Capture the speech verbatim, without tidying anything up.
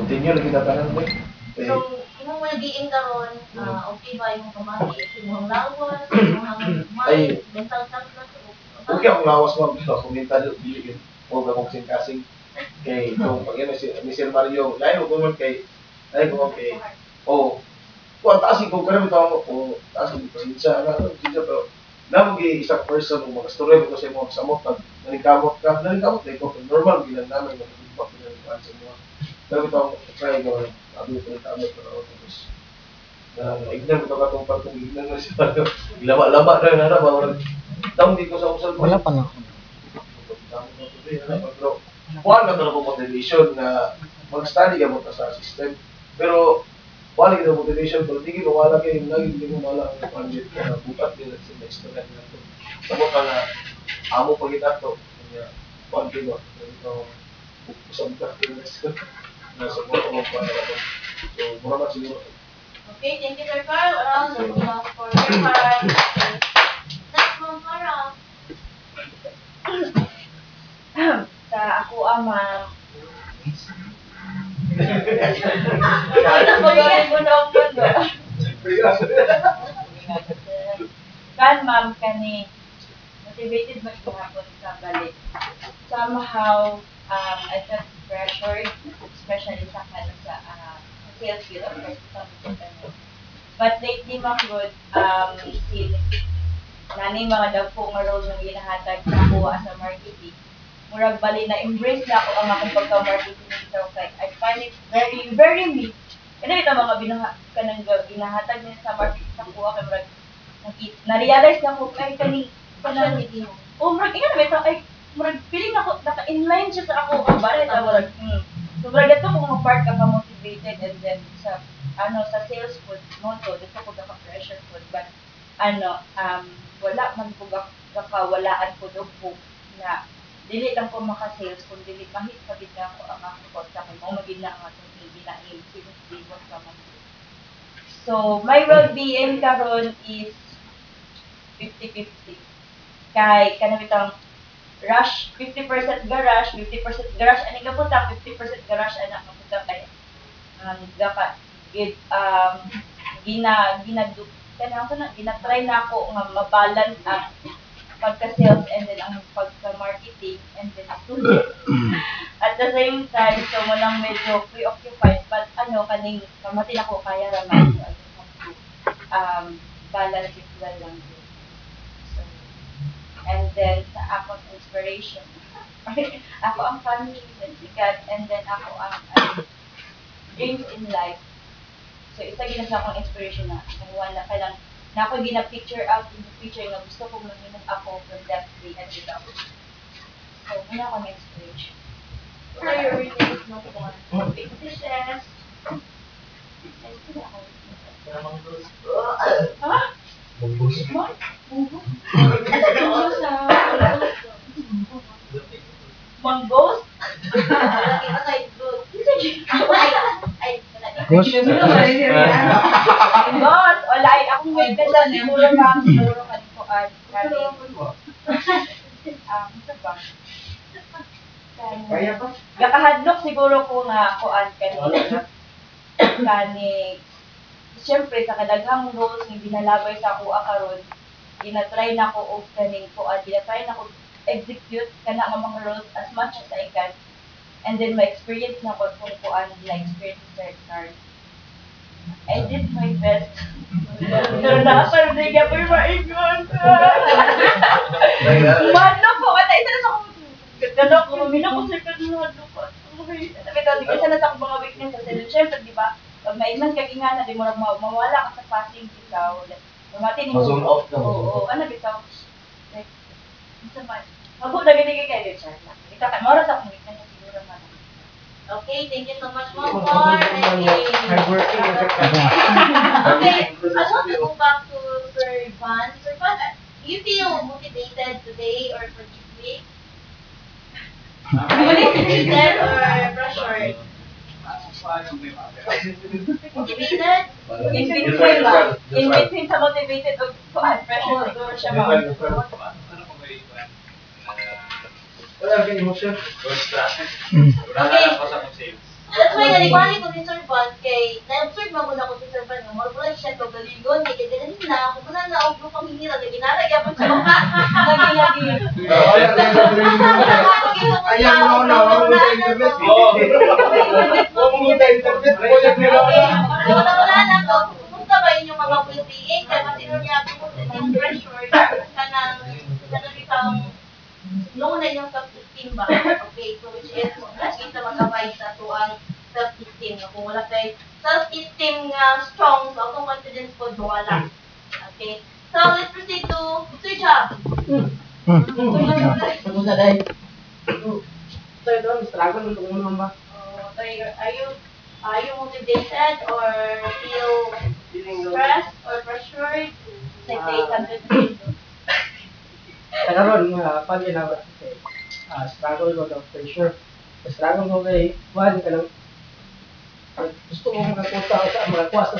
continue lagi na tanan mo. So, imong well-being karon, ah, okay ba imong kamati sa imong lawas, imong mind, mental health na to? Okay akong lawas mo, pero kung mental dili o gamong kasing kay kung pag yan si ni Sir Mario, lain ko man kay lain ko man kay oh, kuan taas ko karon bitaw o taas ko pasensya na pasensya pero namo gi isang person ug magastorya ko sa imong samot pag nalikamot ka, nalikamot na ko normal ginan namin mo feedback ginan ko sa mo. Pero bitaw try ko abi ko kamot pero tapos na ignan ko katong partong ignan na siya. Lama-lama na na ba daw di ko sa usal Wala pa na. pero kuha na talaga motivation na mag-study ka mo sa system. Pero wala kita motivation pero tingin ko wala kayo lagi hindi mo wala ang budget na bukat din sa next na na to. Samo ka na amo pag ito kanya kuan kilo ito usab ka na sa mo ko pa na to. So mura man siguro. Okay, thank you Sir Carl. Around the applause for Sir Carl. Next one, Carl. Sa ako ama. Ano ba yan? Kan ma'am kani motivated mas gihapon sa balik. Somehow um I felt pressured, especially sa kano sa uh, sales field of course sa ano. But lately ma'am good um since nani mga dagko nga roles ang ginahatag sa kuha sa marketing. Murag bali na embrace na ako ang akong pagka-marketing itself. Like I find it very very me. Kasi ito mga binuha kanang ginahatag niya sa marketing sa kuha kay murag na-realize na ko ay kani kanang Specialty mo. oh murag ingat ba ito ay murag feeling ako naka-inline siya sa ako ang bala ito murag hmm. So murag ito kung mag-part ka pa motivated and then sa ano sa sales food mo to dito ko ka pressure food but ano um wala man ko kakawalaan ko dog hope na dili lang ko maka-sales kung dili mahit pa gid na ako ang akong kotsa kay mo magid na ang atong ginaim since day one pa man. So my well-being karon is fifty fifty. Kay kanang bitang rush fifty percent garage, fifty percent garage ani gaputa, fifty percent garage ana gaputa kay um gapa gid um gina ginadu kanang ko na gina-try na ako nga mabalance ang pagka-sales and then ang pagka-marketing and then student. At the same time, so mo lang medyo preoccupied but ano kaning kamatin ako kaya ra man so I just have to um balance it well lang din. So and then sa akong inspiration ako ang family and sikat and then ako ang um, dreams in life. So isa gina sa akong inspiration na kung wala ka lang na ako gina-picture out in the future nga gusto kong manginog ako from that day and without. So muna ako na inspiration. What are your weaknesses mo po? Weaknesses? Ay, sila ako weaknesses. Ha? Bumbus. Manggos? Ano sa? Manggos? Lagi aside good. Ay, ay, Ghost. Manggos! Wala ay akong weaknesses siguro ma'am siguro kanikuan kani um sa ba? Kaya ba? Gakahadlok siguro ko nga kuan kani kani siyempre sa kadaghang roles nga ginalabay sa ako karon ginatry na ko og kaning kuan ginatry na ko execute kana nga mga roles as much as I can and then my experience na ko kung kuan na experience sa card I did my best pero nakapal na yung gabi maingon mano po kata isa na sa akong gano ko mamina ko sa kanino ko sabi daw isa na sa akong mga weaknesses and then syempre di ba pag maignan ka ingana di mo ra mawala ka sa passing bitaw like mamati ni mo Ma-zone out ka, oo ma-zone oo ano bitaw like isa man mabo na gani kay kay Richard na kita ka mo ra sa akong weakness siguro man. okay, thank you so much, Mom, for making. Hardworking. Okay, I want to go back to Sir Van. Sir Van, uh, do you feel motivated today or for this week? Motivated or pressured? Motivated? In between ba in between sa motivated o kuan pressure siguro siya ma Wala kang emotion. Okay. That's why nga, nibalik ko si Sir Van kay, na-observe mo muna ko si Sir Van, nga, marunong siya to galingon, kay ganun na, kung muna na, og lupang hinira, na ginaragya po siya. Lagi-lagi. Ayan mo na, wala mo sa internet. Wala mo sa internet. Wala nila Okay, so wala na to, kumusta ba inyong mga well-being? Kaya kasi nung niya, kumusta yung pressure, kanang, kanang isang, no na yung self-esteem ba? Okay, so which is, lagi sa mag-abide sa to ang self-esteem. Kung wala kay self-esteem nga strong, so akong confidence po wala. Okay, so let's proceed to Sir Job. Ano sa day? Sir, doon, struggle mo kung ano ba? Oh, so you're- are you are you motivated or feel stressed or pressured? Say, say, hundred percent. Nakaroon nga, pag inawa kasi, ah, struggle ko ng pressure. Struggle ko kay, one, ka lang, gusto ko makakuha sa mga kuwas